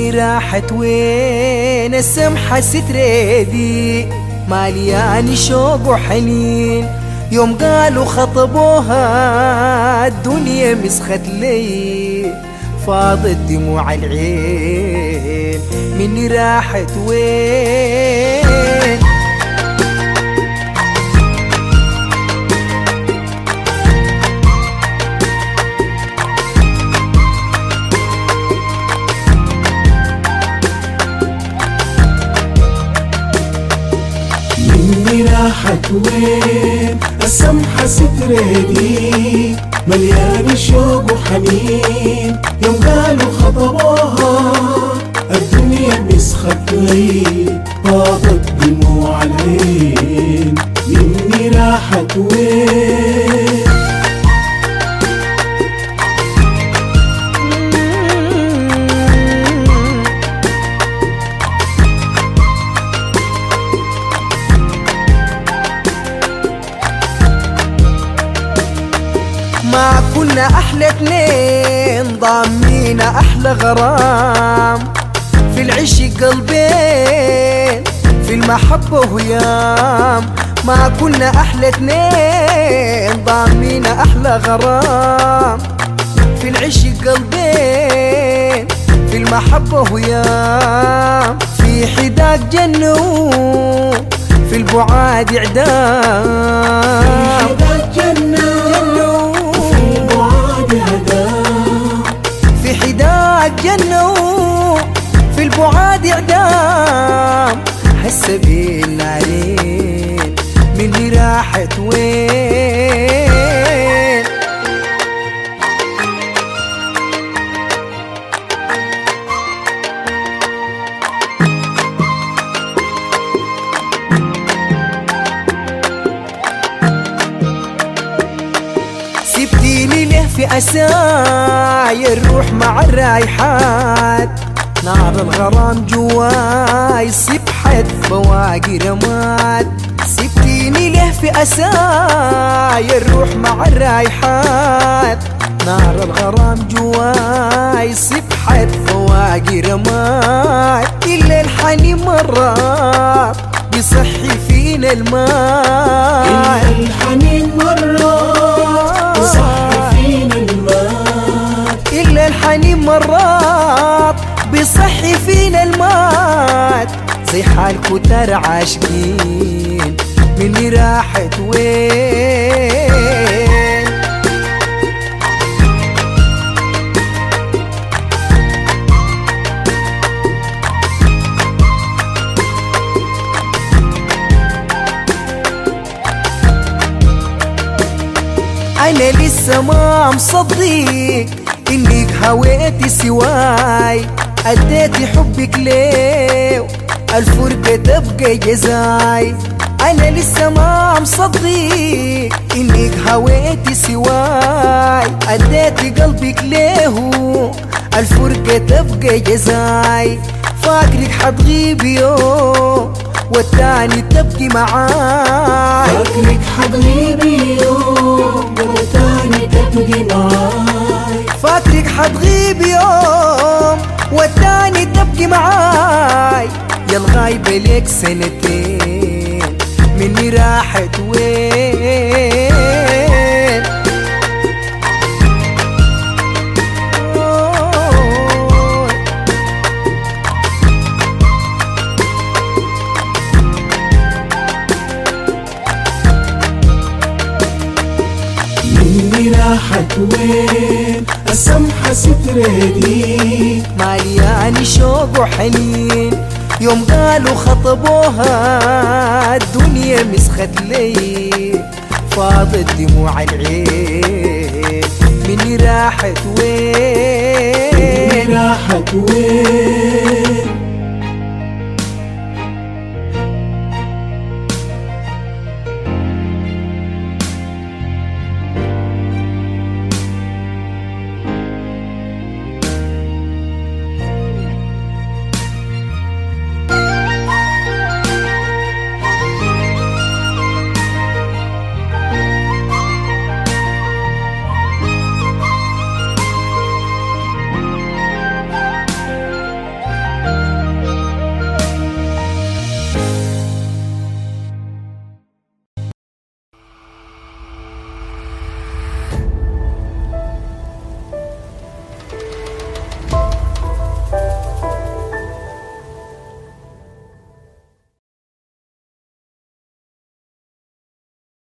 مني راحت وين السمحة ستريدي مالياني شوق وحنين. يوم قالوا خطبوها الدنيا مسخت لي فاضت دموع العين مني راحت وين. مني راحت وين السمحة ستريدي مليانة شوق وحنين. يوم قالوا خطبوها الدنيا مسخت لي فاضت دموع العين مني راحت وين. ما كنا أحلى اتنين ضامين أحلى غرام في العشق قلبين في المحبة وهيام. ما كنا أحلى اتنين ضامين أحلى غرام في العشق قلبين في المحبة وهيام. في حداك جنة في البعاد إعدام. في حداك جنة في البعاد إعدام. هسه بالنارين مني راحت وين. سبتيني له في أساي الروح مع الرايحات. نار الغرام جواي سبحت بواقي رمات. سبتيني له في أساي الروح مع الرايحات. نار الغرام جواي سبحت بواقي رمات. إلا الحنين مرات بيصحي فينا الماء. إلا الحنين مرات بيصحي فينا الماء. إلا الحنين مرات بيصحي فينا الماء. زي حال كتر عاشقين مني راحت وين. أنا لسه ما مصدق إنك هويتي سواي. أديتي حبك ليه الفرقة تبقى جزاي. أنا لسه ما مصدق إنك هويتي سواي. أديتي قلبك ليه الفرقة تبقى جزاي. فاكرك حتغيبي يوم والتاني تبقي معاي. فاكرك حتغيبي يوم والتاني تبقي معاي. فاكرك حتغيبي يوم والتاني تبقي معاي. يا الغايبة ليك سنتين مني راحت وين. مني راحت وين السمحة ستريدي مالياني شوق وحنين. يوم قالوا خطبوها الدنيا مسخت لي فاضت دموع العين مني راحت وين. مني راحت وين.